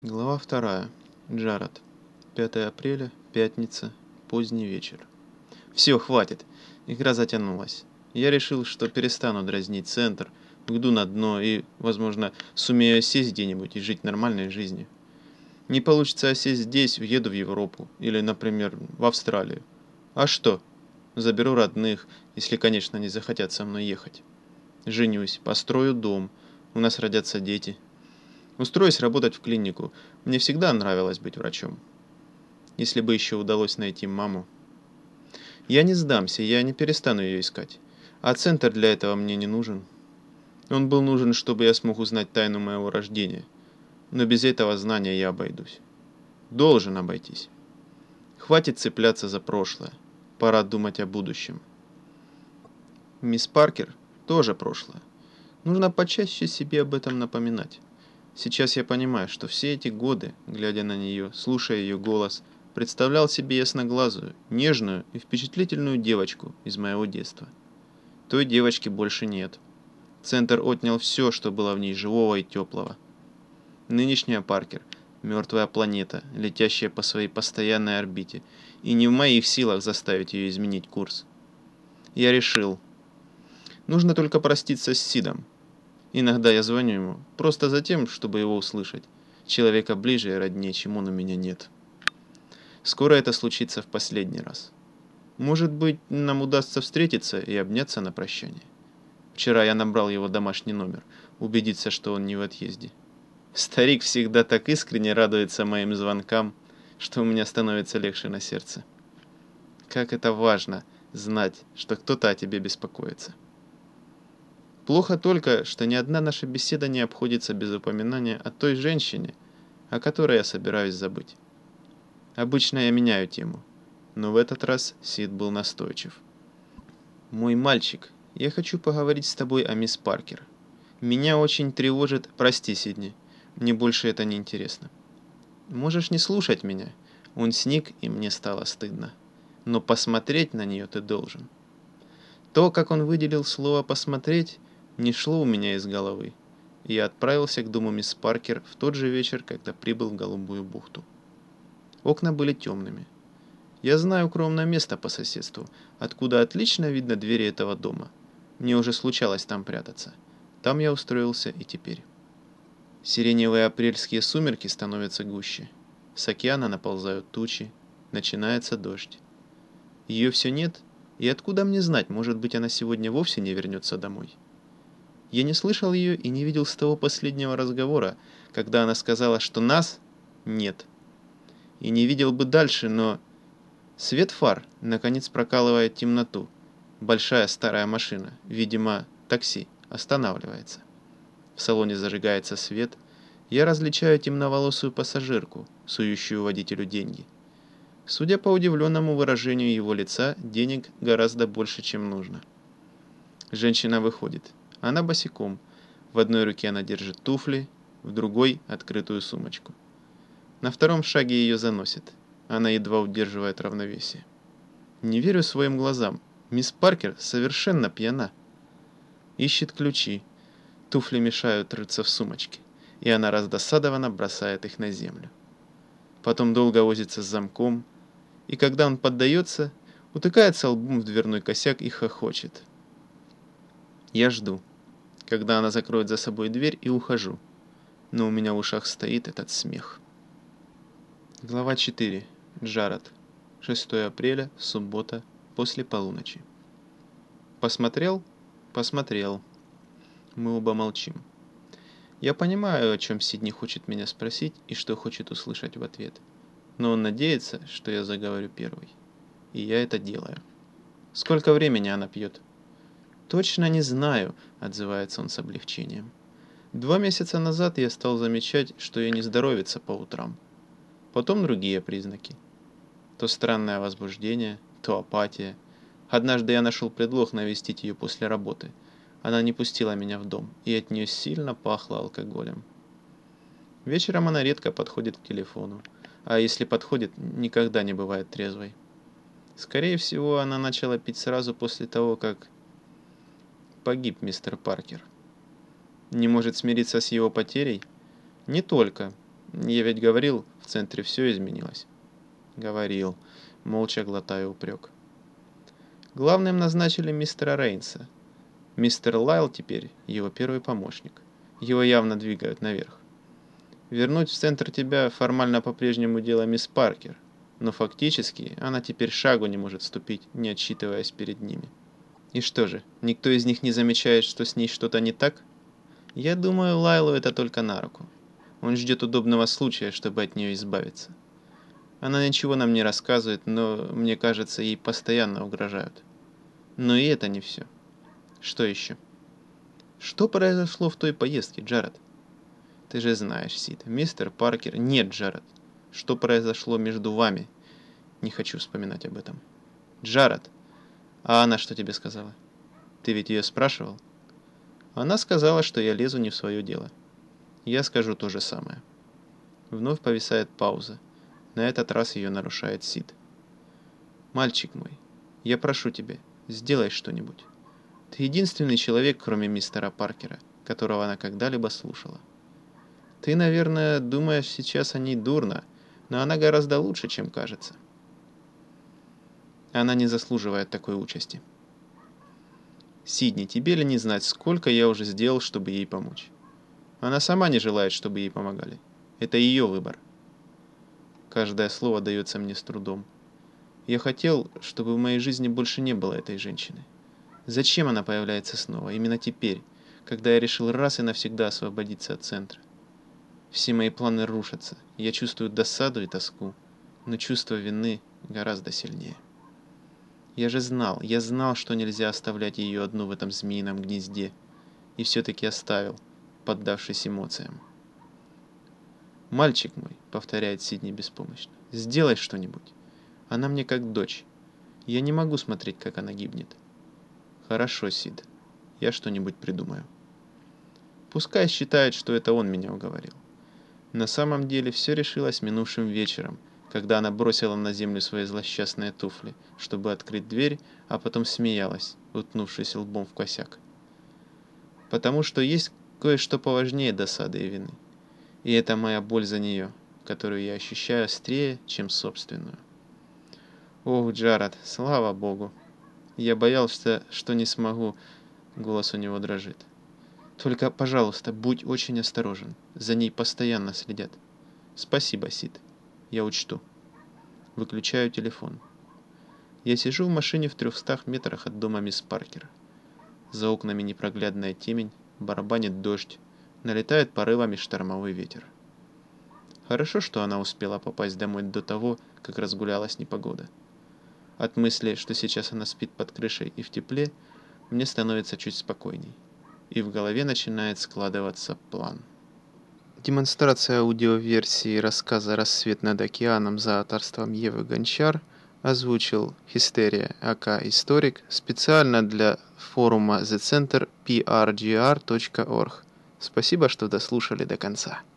Глава 2. Джаред. 5 апреля, пятница, поздний вечер. Все, хватит. Игра затянулась. Я решил, что перестану дразнить центр, уйду на дно и, возможно, сумею осесть где-нибудь и жить нормальной жизнью. Не получится осесть здесь, уеду в Европу или, например, в Австралию. А что? Заберу родных, если, конечно, не захотят со мной ехать. Женюсь, построю дом, у нас родятся дети. Устроюсь работать в клинику. Мне всегда нравилось быть врачом. Если бы еще удалось найти маму. Я не сдамся, я не перестану ее искать. А центр для этого мне не нужен. Он был нужен, чтобы я смог узнать тайну моего рождения. Но без этого знания я обойдусь. Должен обойтись. Хватит цепляться за прошлое. Пора думать о будущем. Мисс Паркер тоже прошлое. Нужно почаще себе об этом напоминать. Сейчас я понимаю, что все эти годы, глядя на нее, слушая ее голос, представлял себе ясноглазую, нежную и впечатлительную девочку из моего детства. Той девочки больше нет. Центр отнял все, что было в ней живого и теплого. Нынешняя Паркер – мертвая планета, летящая по своей постоянной орбите, и не в моих силах заставить ее изменить курс. Я решил. Нужно только проститься с Сидом. Иногда я звоню ему, просто за тем, чтобы его услышать. Человека ближе и роднее, чем он, у меня нет. Скоро это случится в последний раз. Может быть, нам удастся встретиться и обняться на прощание. Вчера я набрал его домашний номер, убедиться, что он не в отъезде. Старик всегда так искренне радуется моим звонкам, что у меня становится легче на сердце. Как это важно знать, что кто-то о тебе беспокоится. Плохо только, что ни одна наша беседа не обходится без упоминания о той женщине, о которой я собираюсь забыть. Обычно я меняю тему, но в этот раз Сид был настойчив. «Мой мальчик, я хочу поговорить с тобой о мисс Паркер. Меня очень тревожит...» «Прости, Сидни, мне больше это не интересно. Можешь не слушать меня». Он сник, и мне стало стыдно. «Но посмотреть на нее ты должен». То, как он выделил слово «посмотреть», не шло у меня из головы, и я отправился к дому мисс Паркер в тот же вечер, когда прибыл в Голубую бухту. Окна были темными. Я знаю укромное место по соседству, откуда отлично видно двери этого дома. Мне уже случалось там прятаться. Там я устроился и теперь. Сиреневые апрельские сумерки становятся гуще. С океана наползают тучи. Начинается дождь. Ее все нет, и откуда мне знать, может быть, она сегодня вовсе не вернется домой. Я не слышал ее и не видел с того последнего разговора, когда она сказала, что нас нет. И не видел бы дальше, но... Свет фар, наконец, прокалывает темноту. Большая старая машина, видимо, такси, останавливается. В салоне зажигается свет. Я различаю темноволосую пассажирку, сующую водителю деньги. Судя по удивленному выражению его лица, денег гораздо больше, чем нужно. Женщина выходит. Она босиком. В одной руке она держит туфли, в другой – открытую сумочку. На втором шаге ее заносит. Она едва удерживает равновесие. Не верю своим глазам. Мисс Паркер совершенно пьяна. Ищет ключи. Туфли мешают рыться в сумочке, и она раздосадованно бросает их на землю. Потом долго возится с замком, и когда он поддается, утыкается лбом в дверной косяк и хохочет. Я жду, когда она закроет за собой дверь, и ухожу, но у меня в ушах стоит этот смех. Глава 4. Джаред. 6 апреля, суббота, после полуночи. Посмотрел? Посмотрел. Мы оба молчим. Я понимаю, о чем Сидни хочет меня спросить и что хочет услышать в ответ. Но он надеется, что я заговорю первый. И я это делаю. Сколько времени она пьет? Точно не знаю, отзывается он с облегчением. 2 месяца назад я стал замечать, что ей не здоровится по утрам. Потом другие признаки. То странное возбуждение, то апатия. Однажды я нашел предлог навестить ее после работы. Она не пустила меня в дом, и от нее сильно пахло алкоголем. Вечером она редко подходит к телефону, а если подходит, никогда не бывает трезвой. Скорее всего, она начала пить сразу после того, как погиб мистер Паркер. Не может смириться с его потерей? Не только. Я ведь говорил, в центре все изменилось. Говорил, молча глотая упрек. Главным назначили мистера Рейнса. Мистер Лайл теперь его первый помощник. Его явно двигают наверх. Вернуть в центр тебя формально по-прежнему дело мисс Паркер, но фактически она теперь шагу не может ступить, не отчитываясь перед ними. И что же, никто из них не замечает, что с ней что-то не так? Я думаю, Лайлу это только на руку. Он ждет удобного случая, чтобы от нее избавиться. Она ничего нам не рассказывает, но, мне кажется, ей постоянно угрожают. Но и это не все. Что еще? Что произошло в той поездке, Джаред? Ты же знаешь, Сид, мистер Паркер... Нет, Джаред. Что произошло между вами? Не хочу вспоминать об этом. Джаред, а она что тебе сказала? Ты ведь ее спрашивал? Она сказала, что я лезу не в свое дело. Я скажу то же самое. Вновь повисает пауза. На этот раз ее нарушает Сид. Мальчик мой, я прошу тебя, сделай что-нибудь. Ты единственный человек, кроме мистера Паркера, которого она когда-либо слушала. Ты, наверное, думаешь сейчас о ней дурно, но она гораздо лучше, чем кажется. Она не заслуживает такой участи. Сидни, тебе ли не знать, сколько я уже сделал, чтобы ей помочь? Она сама не желает, чтобы ей помогали. Это ее выбор. Каждое слово дается мне с трудом. Я хотел, чтобы в моей жизни больше не было этой женщины. Зачем она появляется снова, именно теперь, когда я решил раз и навсегда освободиться от центра? Все мои планы рушатся, я чувствую досаду и тоску, но чувство вины гораздо сильнее. Я знал, что нельзя оставлять ее одну в этом змеином гнезде, и все-таки оставил, поддавшись эмоциям. «Мальчик мой», — повторяет Сидни беспомощно, — «сделай что-нибудь. Она мне как дочь. Я не могу смотреть, как она гибнет». «Хорошо, Сид, я что-нибудь придумаю». Пускай считает, что это он меня уговорил. На самом деле все решилось минувшим вечером, когда она бросила на землю свои злосчастные туфли, чтобы открыть дверь, а потом смеялась, уткнувшись лбом в косяк. Потому что есть кое-что поважнее досады и вины. И это моя боль за нее, которую я ощущаю острее, чем собственную. Ох, Джаред, слава богу. Я боялся, что не смогу. Голос у него дрожит. Только, пожалуйста, будь очень осторожен. За ней постоянно следят. Спасибо, Сид. Я учту. Выключаю телефон. Я сижу в машине в 300 метрах от дома мисс Паркер. За окнами непроглядная темень, барабанит дождь, налетает порывами штормовой ветер. Хорошо, что она успела попасть домой до того, как разгулялась непогода. От мысли, что сейчас она спит под крышей и в тепле, мне становится чуть спокойней. И в голове начинает складываться план. Демонстрация аудиоверсии рассказа «Рассвет над океаном» за авторством Евы Гончар озвучил Хистерия, АК Историк, специально для форума The Center prgr.org. Спасибо, что дослушали до конца.